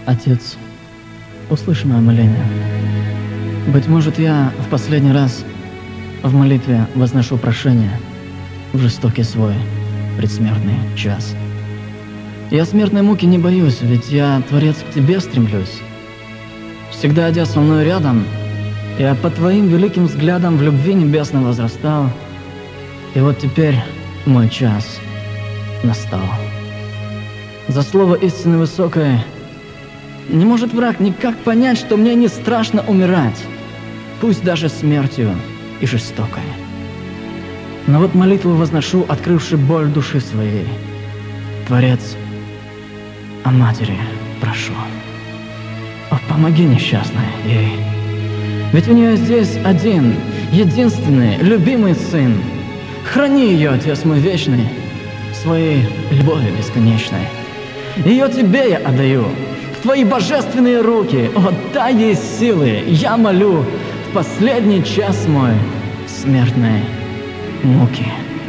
Отец, услышь мое моление. Быть может, я в последний раз в молитве возношу прошение в жестокий свой предсмертный час. Я смертной муки не боюсь, ведь я, Творец, к Тебе стремлюсь. Всегда идя со мной рядом, я под Твоим великим взглядом в любви небесной возрастал. И вот теперь мой час настал. За слово истины высокой не может враг никак понять, что мне не страшно умирать, пусть даже смертью и жестокой. Но вот молитву возношу, открывши боль души своей. Творец, о матери прошу. О, помоги несчастной ей. Ведь у нее здесь один, единственный, любимый сын. Храни ее, Отец мой вечный, своей любовью бесконечной. Ее Тебе я отдаю, в Твои божественные руки. О, дай ей силы, я молю, в последний час мой смертной муки.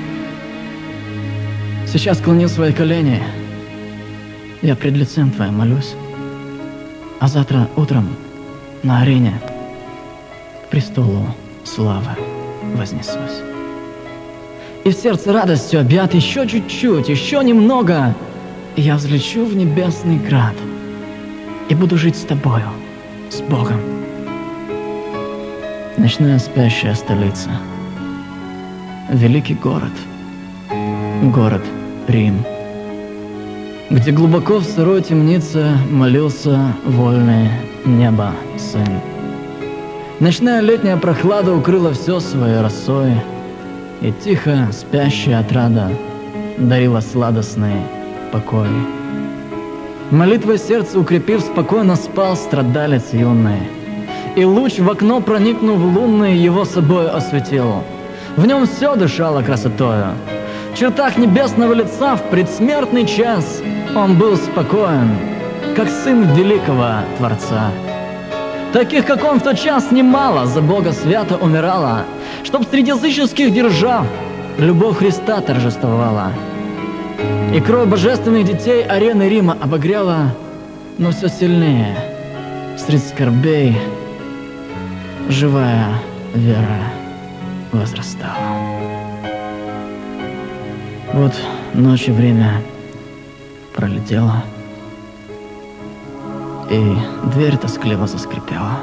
Сейчас склонил свои колени, я пред лицем Твоим молюсь, а завтра утром на арене к престолу славы вознесусь. И в сердце радостью объят еще чуть-чуть, еще немного, и я взлечу в небесный град и буду жить с Тобою, с Богом. Ночная спящая столица, великий город, город Рим, где глубоко в сырой темнице молился вольный небо сын. Ночная летняя прохлада укрыла все своей росой, и тихо спящая отрада дарила сладостный покой. Молитвой сердце укрепив, спокойно спал страдалец юный, и луч в окно, проникнув лунный, его собой осветил. В нем все дышало красотою. В чертах небесного лица в предсмертный час он был спокоен, как сын великого Творца. Таких, как он, в тот час немало за Бога свято умирало, чтоб среди языческих держав любовь Христа торжествовала. И кровь божественных детей арены Рима обогрела, но все сильнее средь скорбей живая вера возрастала. Вот ночь и время пролетело, и дверь тоскливо заскрипела.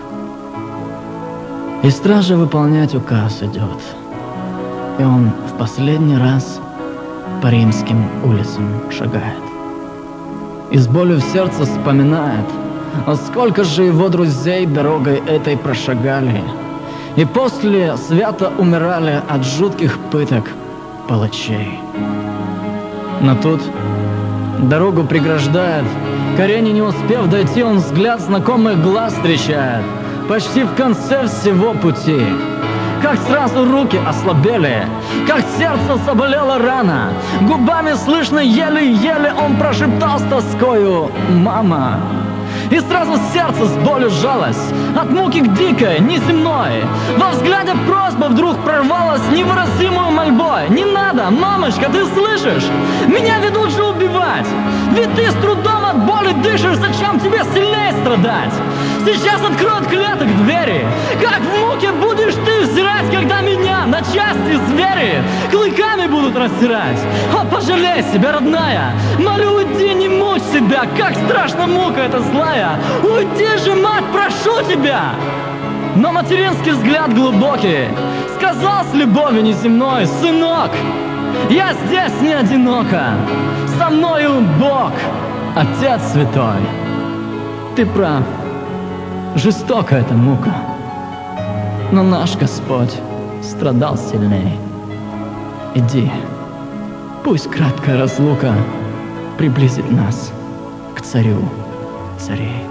И стража выполнять указ идет, и он в последний раз по римским улицам шагает. И с болью в сердце вспоминает, а сколько же его друзей дорогой этой прошагали, и после свято умирали от жутких пыток палачей. Но тут дорогу преграждает, к арене не успев дойти, он взгляд знакомых глаз встречает, почти в конце всего пути. Как сразу руки ослабели, как сердце заболело рано, губами слышно еле-еле он прошептал с тоскою «Мама». И сразу сердце с болью сжалось, от муки к дикой, неземной. Во взгляде просьба вдруг прорвалась невыразимую мольбой. «Не надо, мамочка, ты слышишь? Меня ведут же убивать! Ведь ты с трудом от боли дышишь, зачем тебе сильнее страдать? Сейчас откроют клеток двери, как в муке будешь ты взирать, когда меня на части звери клыками будут раздирать. О, пожалей себя, родная, молю, уйди, не мучь себя, как страшна мука эта злая. Уйди же, мать, прошу тебя!» Но материнский взгляд глубокий сказал с любовью неземной: «Сынок, я здесь не одинока, со мною Бог, Отец Святой. Ты прав, жестока эта мука, но наш Господь страдал сильней. Иди, пусть краткая разлука приблизит нас к Царю царей».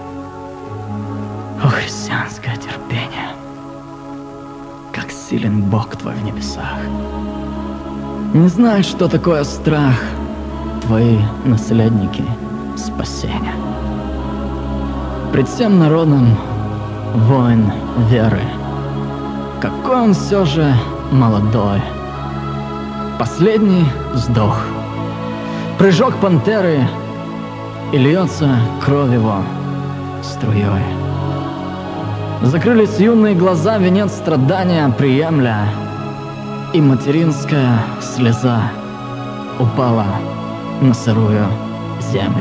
О, христианское терпение! Как силен Бог Твой в небесах! Не знают, что такое страх Твои наследники спасения. Пред всем народом воин веры, какой он все же молодой. Последний вздох, прыжок пантеры, и льется кровь его струей. Закрылись юные глаза, венец страдания приемля, и материнская слеза упала на сырую землю.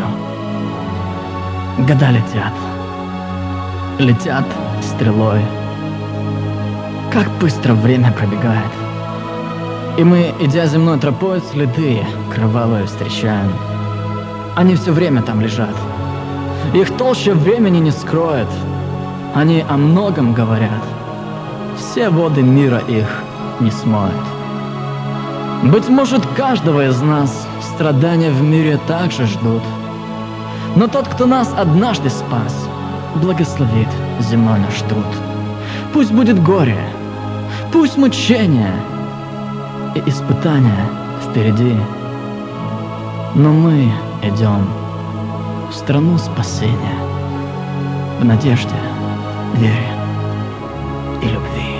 Года летят стрелой. Как быстро время пробегает. И мы, идя земной тропой, следы кровавые встречаем. Они все время там лежат. Их толще времени не скроет. Они о многом говорят. Все воды мира их не смоют. Быть может, каждого из нас страдания в мире также ждут. Но тот, кто нас однажды спас, благословит земной наш труд. Пусть будет горе, пусть мучение и испытания впереди, но мы идем в страну спасения, в надежде, вере и любви.